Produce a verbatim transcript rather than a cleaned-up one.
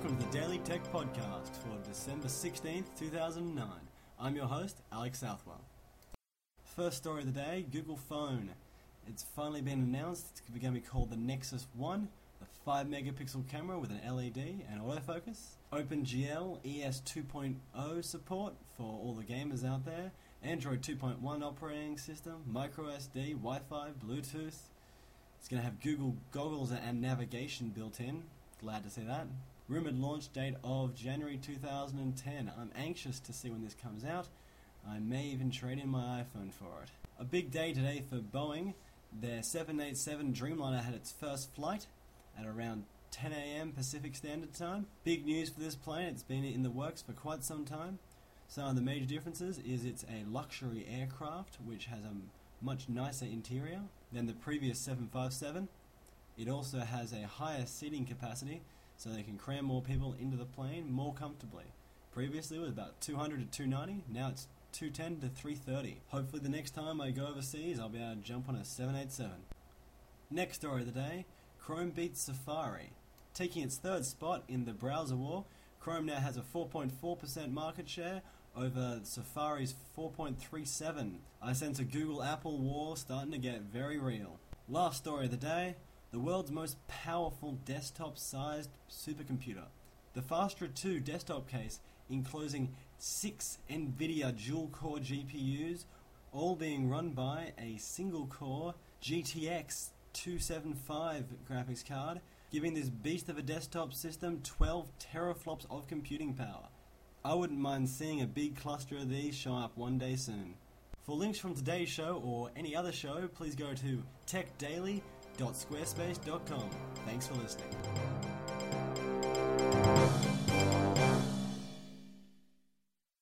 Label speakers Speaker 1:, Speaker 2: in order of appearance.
Speaker 1: Welcome to the Daily Tech Podcast for December sixteenth, two thousand nine. I'm your host, Alex Southwell. First story of the day, Google Phone. It's finally been announced. It's going to be called the Nexus one, the five megapixel camera with an L E D and autofocus. OpenGL E S two point oh support for all the gamers out there. Android two point one operating system, microSD, Wi-Fi, Bluetooth. It's going to have Google goggles and navigation built in. Glad to see that. Rumoured launch date of January two thousand ten. I'm anxious to see when this comes out. I may even trade in my iPhone for it. A big day today for Boeing. Their seven eighty-seven Dreamliner had its first flight at around ten a.m. Pacific Standard Time. Big news for this plane. It's been in the works for quite some time. Some of the major differences is it's a luxury aircraft which has a much nicer interior than the previous seven fifty-seven. It also has a higher seating capacity, so they can cram more people into the plane more comfortably. Previously it was about two hundred to two ninety, now it's two ten to three thirty. Hopefully the next time I go overseas I'll be able to jump on a seven eighty-seven. Next story of the day, Chrome beats Safari. Taking its third spot in the browser war, Chrome now has a four point four percent market share over Safari's four point three seven. I sense a Google-Apple war starting to get very real. Last story of the day, the world's most powerful desktop-sized supercomputer. The Fastra two desktop case enclosing six NVIDIA dual-core G P Us, all being run by a single-core G T X two seventy-five graphics card, giving this beast of a desktop system twelve teraflops of computing power. I wouldn't mind seeing a big cluster of these show up one day soon. For links from today's show or any other show, please go to tech daily dot squarespace dot com. Thanks for listening.